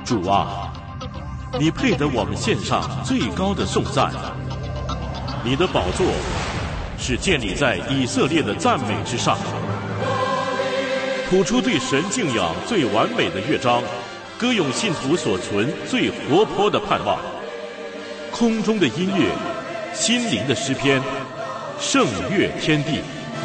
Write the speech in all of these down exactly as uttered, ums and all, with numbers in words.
主啊，你配得我们献上最高的颂赞。你的宝座是建立在以色列的赞美之上，谱出对神敬仰最完美的乐章，歌咏信徒所存最活泼的盼望。空中的音乐，心灵的诗篇，圣乐天地。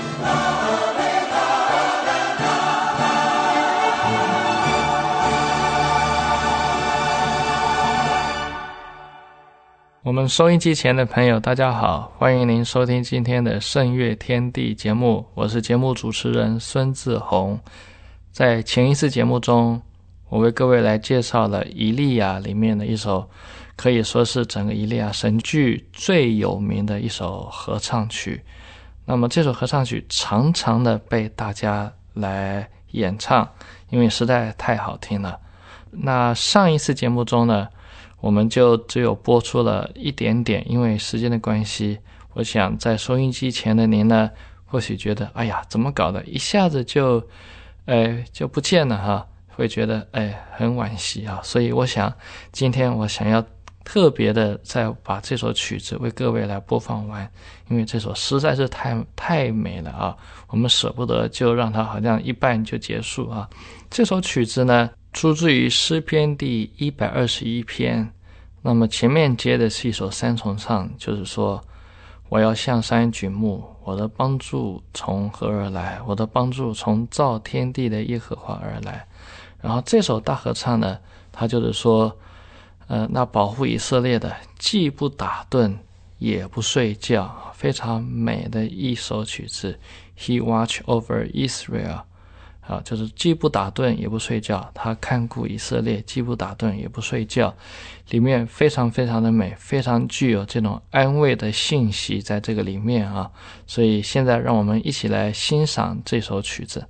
我们收音机前的朋友大家好，欢迎您收听今天的圣乐天地节目，我是节目主持人孙志宏。在前一次节目中，我为各位来介绍了以利亚里面的一首可以说是整个以利亚神剧最有名的一首合唱曲。那么这首合唱曲常常的被大家来演唱，因为实在太好听了。那上一次节目中呢，我们就只有播出了一点点，因为时间的关系，我想在收音机前的您呢，或许觉得哎呀怎么搞的，一下子就呃就不见了哈，会觉得哎很惋惜啊。所以我想今天我想要特别的再把这首曲子为各位来播放完，因为这首实在是太太美了啊，我们舍不得就让它好像一半就结束啊。这首曲子呢出自于诗篇第一百二十一篇，那么前面接的是一首三重唱，就是说我要向山举目，我的帮助从何而来？我的帮助从造天地的耶和华而来。然后这首大合唱呢，它就是说呃，那保护以色列的既不打盹也不睡觉，非常美的一首曲子。 He watch over Israel，啊，就是既不打盹也不睡觉，他看顾以色列，既不打盹也不睡觉，里面非常非常的美，非常具有这种安慰的信息在这个里面啊。所以现在让我们一起来欣赏这首曲子。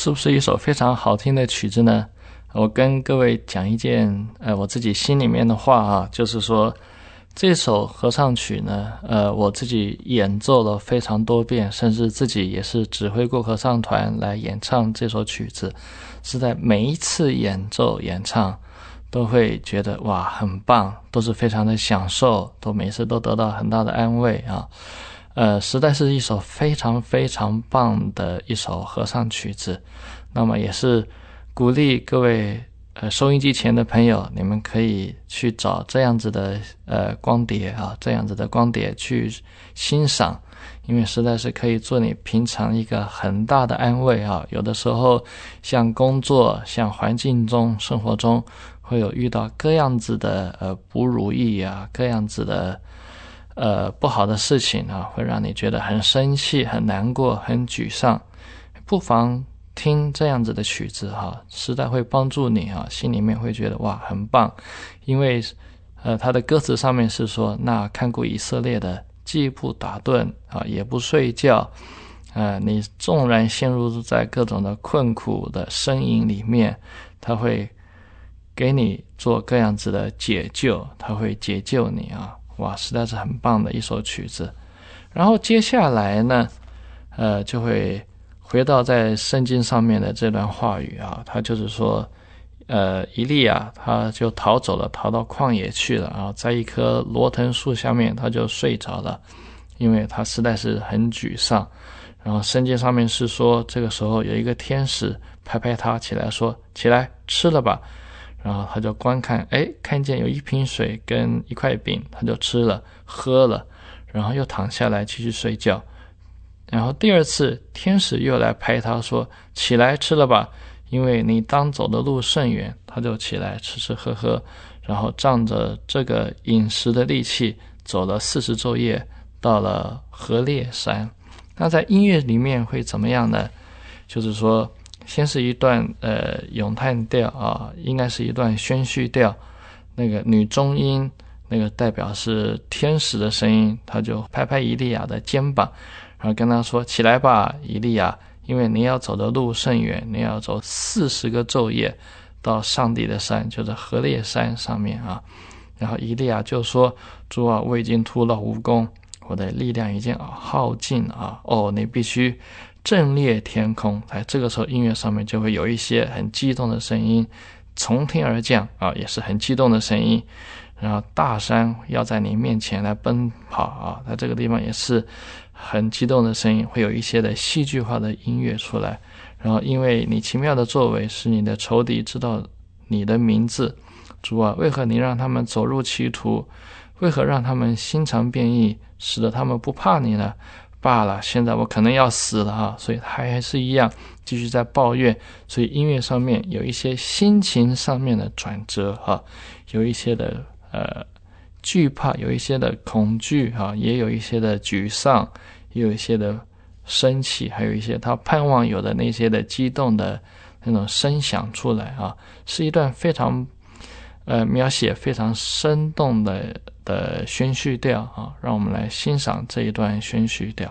是不是一首非常好听的曲子呢？我跟各位讲一件呃我自己心里面的话啊，就是说这首合唱曲呢，呃我自己演奏了非常多遍，甚至自己也是指挥过合唱团来演唱这首曲子，是在每一次演奏演唱都会觉得哇很棒，都是非常的享受，都每次都得到很大的安慰啊。呃，实在是一首非常非常棒的一首合唱曲子。那么也是鼓励各位呃收音机前的朋友，你们可以去找这样子的呃光碟啊，这样子的光碟去欣赏，因为实在是可以做你平常一个很大的安慰啊。有的时候像工作、像环境中、生活中会有遇到各样子的呃不如意啊，各样子的呃不好的事情啊，会让你觉得很生气、很难过、很沮丧，不妨听这样子的曲子哈，实在会帮助你啊，心里面会觉得哇很棒。因为呃他的歌词上面是说，那看顾以色列的既不打盹啊也不睡觉，呃你纵然陷入在各种的困苦的呻吟里面，他会给你做各样子的解救，他会解救你啊。哇，实在是很棒的一首曲子。然后接下来呢，呃，就会回到在圣经上面的这段话语啊，他就是说，呃，以利亚他就逃走了，逃到旷野去了，然后在一棵罗藤树下面他就睡着了，因为他实在是很沮丧。然后圣经上面是说，这个时候有一个天使拍拍他起来说，起来吃了吧。然后他就观看，哎，看见有一瓶水跟一块饼，他就吃了喝了，然后又躺下来继续睡觉。然后第二次天使又来拍他说，起来吃了吧，因为你当走的路甚远。他就起来吃吃喝喝，然后仗着这个饮食的力气走了四十昼夜，到了何烈山。那在音乐里面会怎么样呢？就是说先是一段呃咏叹调啊，应该是一段宣叙调，那个女中音那个代表是天使的声音，他就拍拍以利亚的肩膀，然后跟他说，起来吧以利亚，因为你要走的路甚远，你要走四十个昼夜到上帝的山，就是何烈山上面啊。然后以利亚就说，主啊，我已经徒劳无功，我的力量已经耗尽啊，哦，你必须震裂天空。在这个时候音乐上面就会有一些很激动的声音从天而降啊，也是很激动的声音。然后大山要在你面前来奔跑啊，在这个地方也是很激动的声音，会有一些的戏剧化的音乐出来。然后因为你奇妙的作为使你的仇敌知道你的名字，主啊，为何你让他们走入歧途，为何让他们心肠变异，使得他们不怕你呢？罢了，现在我可能要死了啊！所以他还是一样继续在抱怨。所以音乐上面有一些心情上面的转折啊，有一些的呃惧怕，有一些的恐惧啊，也有一些的沮丧，也有一些的生气，还有一些他盼望有的那些的激动的那种声响出来啊，是一段非常呃描写非常生动的的宣叙调啊，让我们来欣赏这一段宣叙调。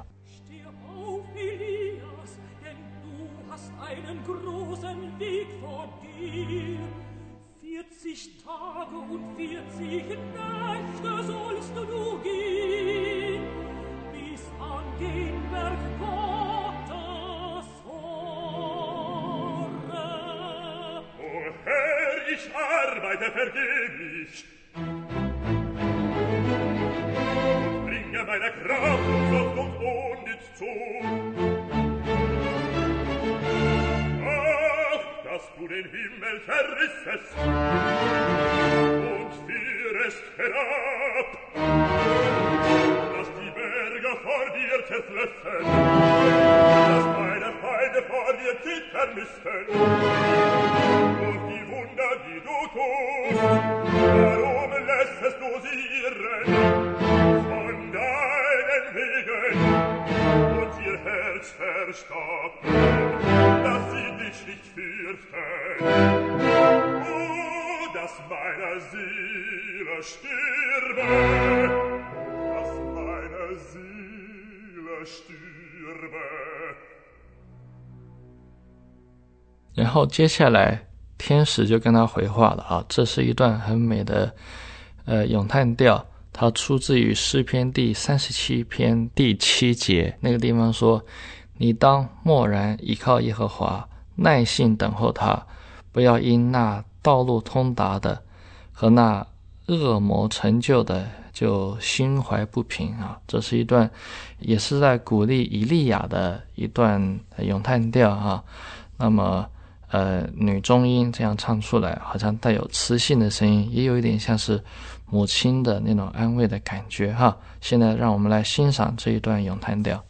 Ich arbeite vergeblich, bringe meine Kraft umsonst und unnütz zu. Ach, dass du den Himmel zerrissest und führest herab, dass die Berge vor dir zerflössen, dass meine Feinde vor dir zittern müssten. Und die Wunder, die du tust, warum lässest du sie irren von deinen Wegen und ihr Herz verstocken, dass sie dich nicht fürchten? Oh, dass meine Seele stürbe, dass meine Seele stürbe. 然后接下来天使就跟他回话了啊，这是一段很美的呃咏叹调，它出自于诗篇第三十七篇第七节，那个地方说，你当默然倚靠耶和华，耐心等候他，不要因那道路通达的和那恶谋成就的就心怀不平啊。这是一段也是在鼓励以利亚的一段咏叹调啊。那么呃，女中音这样唱出来，好像带有磁性的声音，也有一点像是母亲的那种安慰的感觉哈。现在让我们来欣赏这一段咏叹调。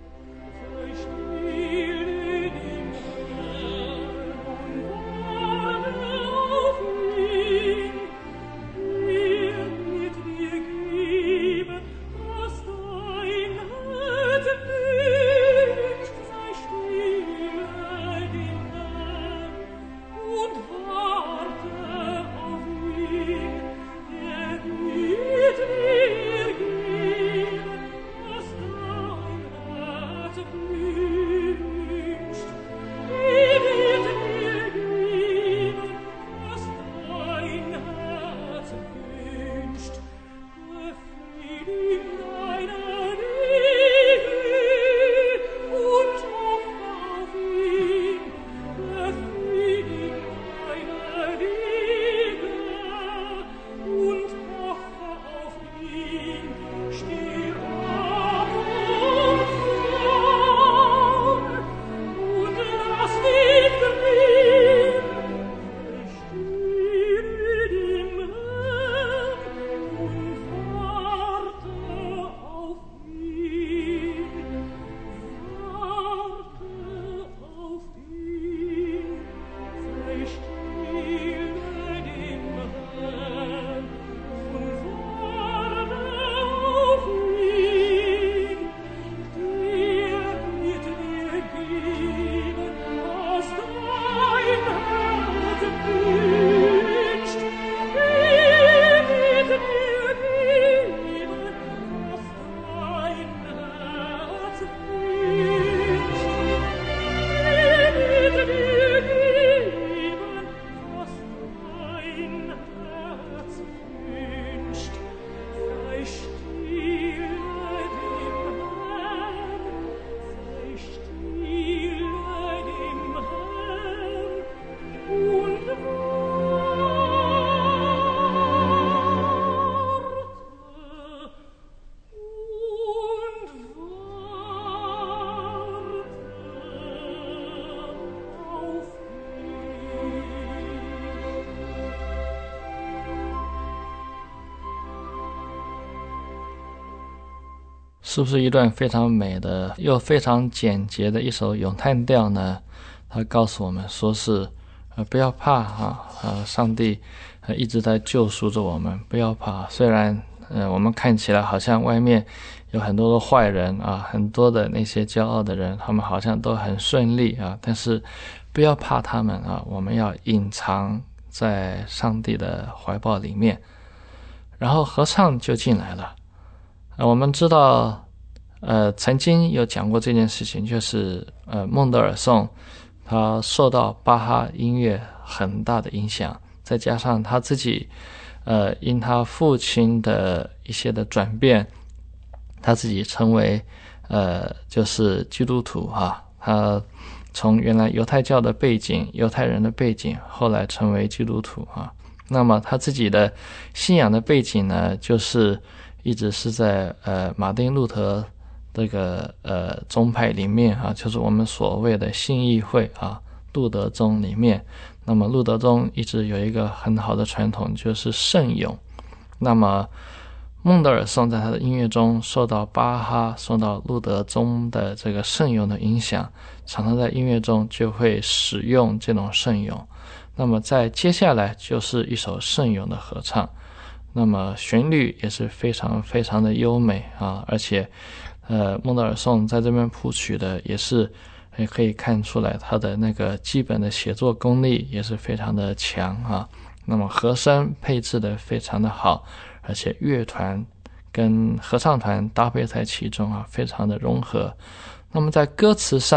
是不是一段非常美的又非常简洁的一首咏叹调呢？他告诉我们说是呃不要怕啊，呃上帝呃一直在救赎着我们，不要怕。虽然呃我们看起来好像外面有很多的坏人啊，很多的那些骄傲的人，他们好像都很顺利啊，但是不要怕他们啊，我们要隐藏在上帝的怀抱里面。然后合唱就进来了。呃我们知道呃，曾经有讲过这件事情，就是呃，孟德尔颂他受到巴哈音乐很大的影响，再加上他自己呃，因他父亲的一些的转变，他自己成为呃，就是基督徒哈，他从原来犹太教的背景，犹太人的背景，后来成为基督徒哈。那么他自己的信仰的背景呢，就是一直是在呃马丁路德这个呃宗派里面啊，就是我们所谓的信义会啊，路德宗里面。那么路德宗一直有一个很好的传统，就是圣咏。那么孟德尔颂在他的音乐中受到巴哈、受到路德宗的这个圣咏的影响，常常在音乐中就会使用这种圣咏。那么在接下来就是一首圣咏的合唱，那么旋律也是非常非常的优美啊，而且呃，孟德尔颂在这边谱曲的也是也可以看出来他的那个基本的写作功力也是非常的强啊。那么和声配置的非常的好，而且乐团跟合唱团搭配在其中啊，非常的融合。那么在歌词上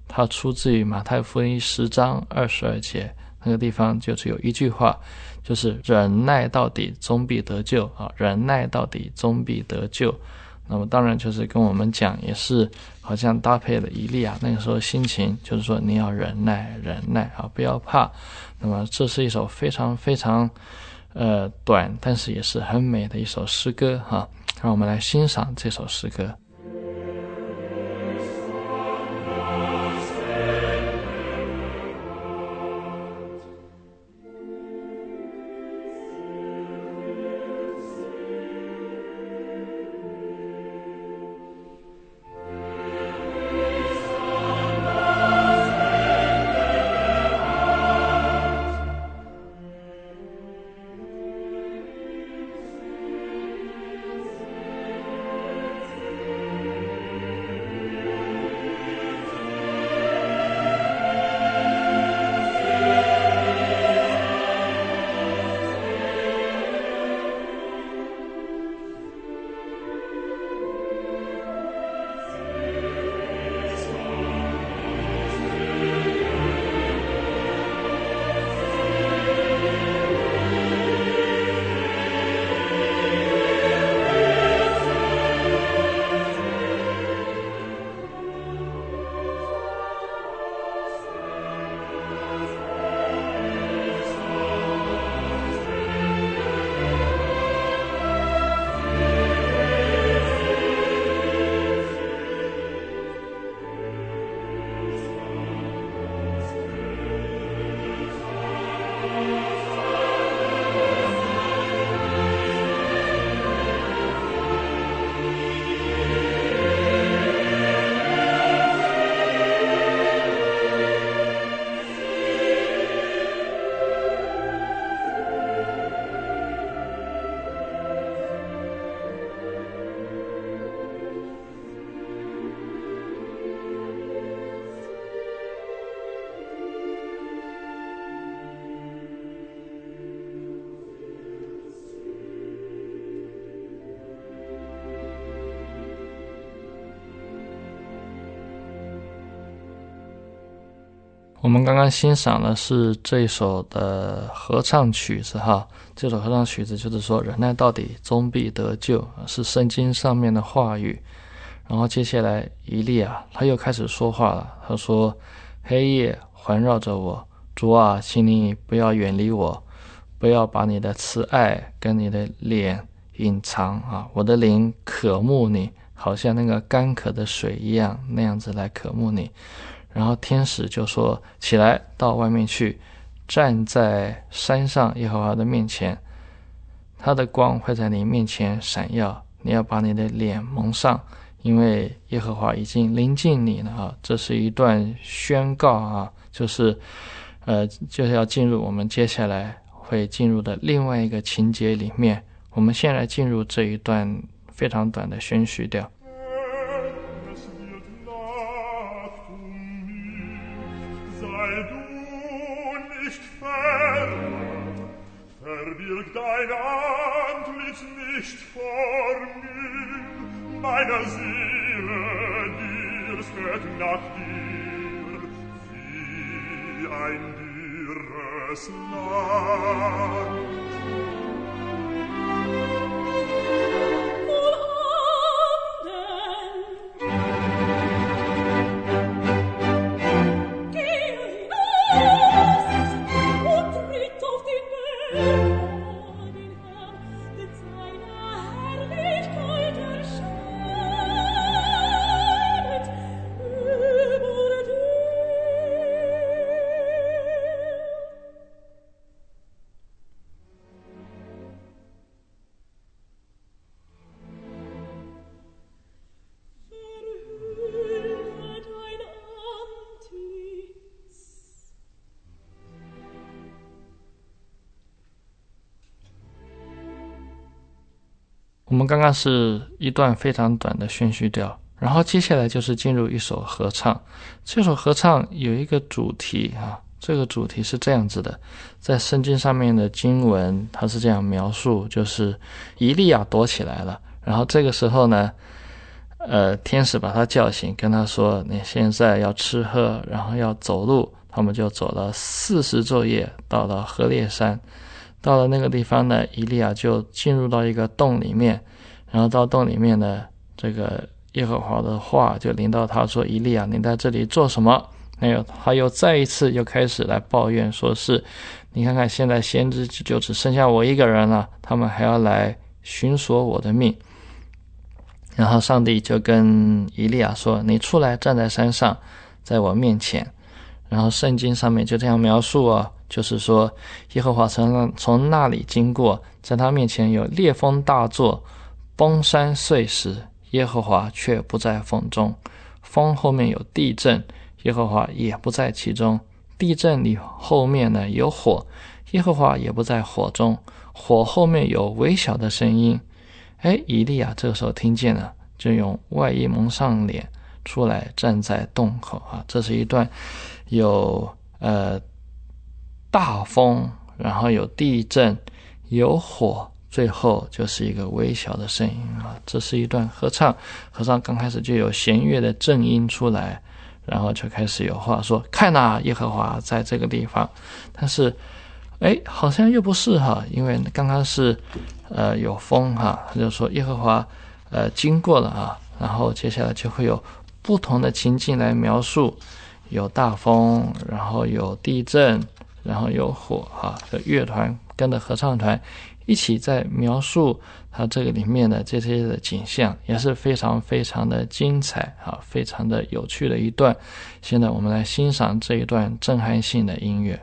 它出自于马太福音十章二十二节，那个地方就只有一句话，就是忍耐到底终必得救啊，忍耐到底终必得救。那么当然就是跟我们讲，也是好像搭配了以利亚那个时候心情，就是说你要忍耐忍耐啊，不要怕。那么这是一首非常非常呃短，但是也是很美的一首诗歌哈、啊，让我们来欣赏这首诗歌。我们刚刚欣赏的是这一首的合唱曲子哈，这首合唱曲子就是说忍耐到底终必得救，是圣经上面的话语。然后接下来以利亚他又开始说话了，他说黑夜环绕着我，主啊，请你不要远离我，不要把你的慈爱跟你的脸隐藏啊，我的灵渴慕你，好像那个干渴的水一样，那样子来渴慕你。然后天使就说起来，到外面去，站在山上耶和华的面前，他的光会在你面前闪耀，你要把你的脸蒙上，因为耶和华已经临近你了啊。这是一段宣告啊，就是呃，就是要进入我们接下来会进入的另外一个情节里面。我们先来进入这一段非常短的宣叙调。 Verbirg dein Antlitz nicht vor mir, meiner Seele dürstet nach dir, wie ein dürres Land. 我们刚刚是一段非常短的宣叙调，然后接下来就是进入一首合唱。这首合唱有一个主题啊，这个主题是这样子的，在圣经上面的经文它是这样描述，就是以利亚躲起来了，然后这个时候呢呃，天使把他叫醒，跟他说你现在要吃喝，然后要走路。他们就走了四十昼夜，到了何烈山。到了那个地方呢，以利亚就进入到一个洞里面，然后到洞里面呢，这个耶和华的话就临到他说，以利亚，你在这里做什么？还有他又再一次又开始来抱怨，说是你看看现在先知就只剩下我一个人了，他们还要来寻索我的命。然后上帝就跟以利亚说，你出来站在山上，在我面前。然后圣经上面就这样描述哦，就是说耶和华从从那里经过，在他面前有烈风大作，崩山碎石，耶和华却不在风中。风后面有地震，耶和华也不在其中。地震里后面呢有火，耶和华也不在火中。火后面有微小的声音。哎，以利亚这个时候听见了，就用外衣蒙上脸出来，站在洞口啊。这是一段有呃大风，然后有地震，有火，最后就是一个微小的声音啊。这是一段合唱，合唱刚开始就有弦乐的正音出来，然后就开始有话说，看啊，耶和华在这个地方。但是哎，好像又不是哈，因为刚刚是呃有风哈，他就说耶和华呃经过了啊，然后接下来就会有不同的情境来描述，有大风，然后有地震，然后有火哈，这乐团跟着合唱团一起在描述它这个里面的这些的景象，也是非常非常的精彩啊，非常的有趣的一段。现在我们来欣赏这一段震撼性的音乐。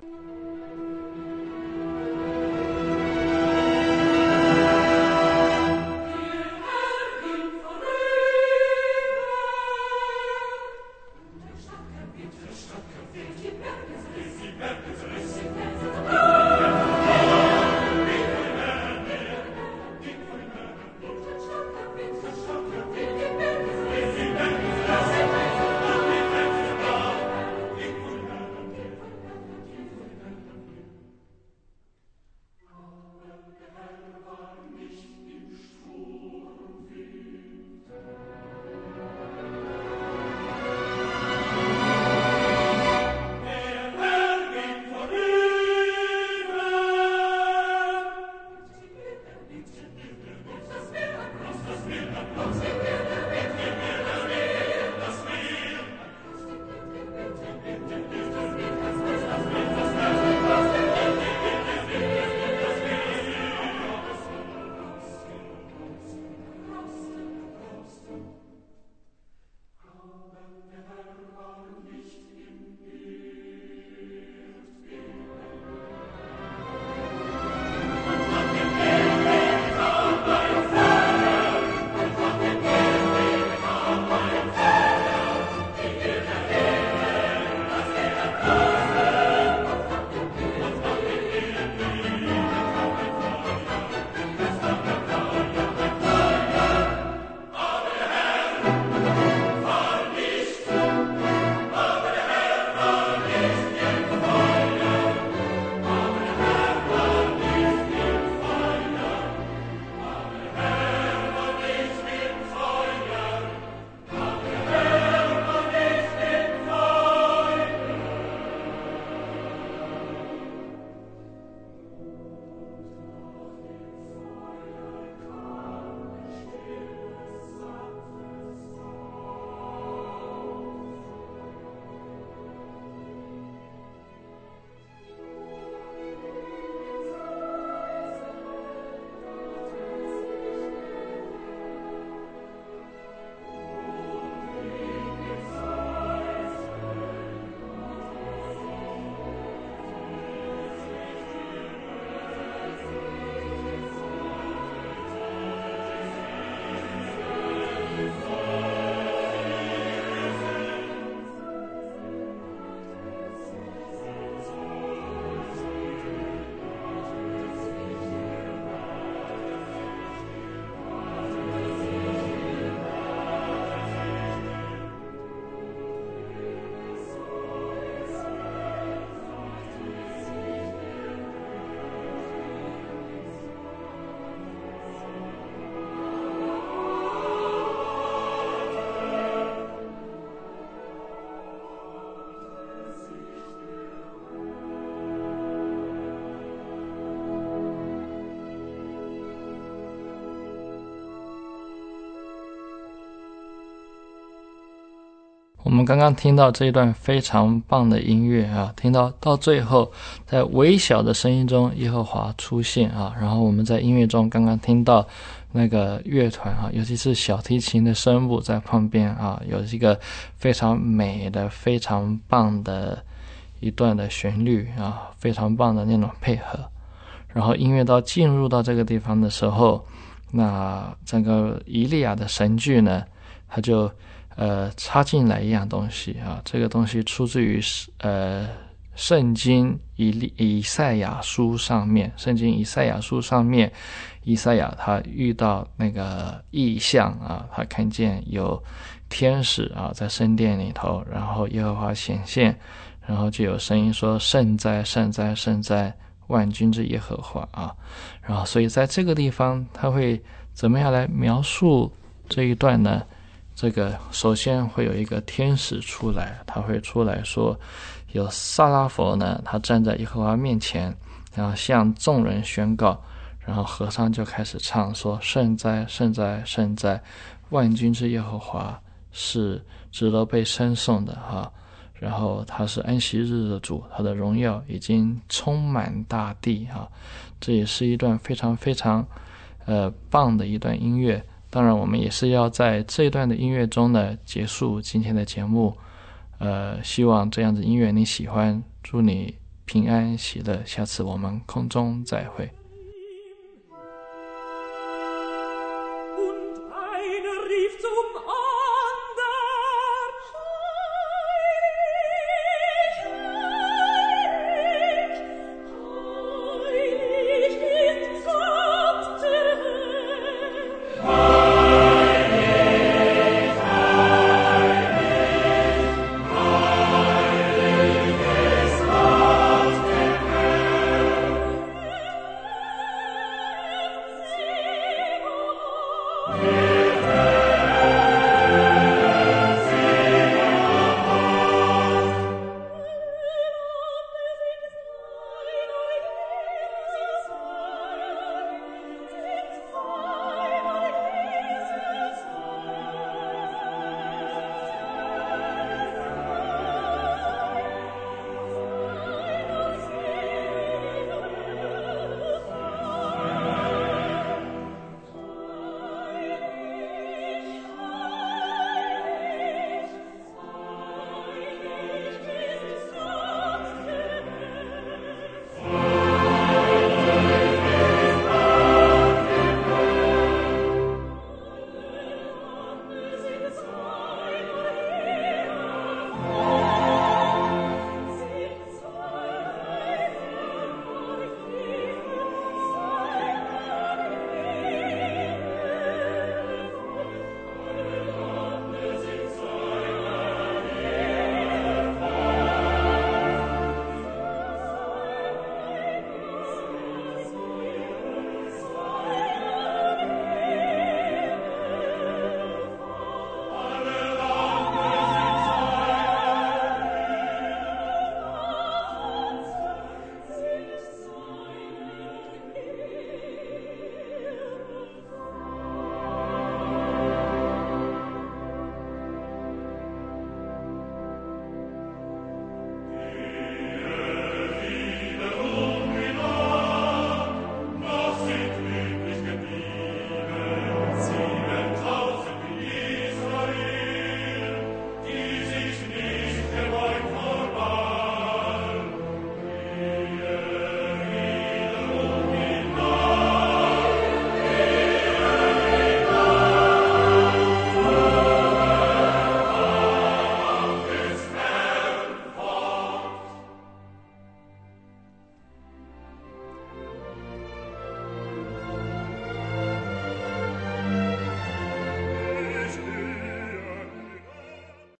们刚刚听到这一段非常棒的音乐啊，听到到最后在微小的声音中耶和华出现啊，然后我们在音乐中刚刚听到那个乐团啊，尤其是小提琴的声部在旁边啊，有一个非常美的非常棒的一段的旋律啊，非常棒的那种配合。然后音乐到进入到这个地方的时候，那整个以利亚的神剧呢，它就呃插进来一样东西啊，这个东西出自于呃圣经以以赛亚书上面，圣经以赛亚书上面，以赛亚他遇到那个异象啊，他看见有天使啊在圣殿里头，然后耶和华显现，然后就有声音说圣哉圣哉圣哉万军之耶和华啊，然后所以在这个地方他会怎么样来描述这一段呢？这个首先会有一个天使出来，他会出来说有撒拉佛呢，他站在耶和华面前，然后向众人宣告，然后和尚就开始唱说圣哉圣哉圣哉万军之耶和华是值得被称颂的哈，然后他是安息日的主，他的荣耀已经充满大地啊，这也是一段非常非常呃棒的一段音乐。当然我们也是要在这一段的音乐中呢结束今天的节目，呃，希望这样子音乐你喜欢，祝你平安喜乐，下次我们空中再会。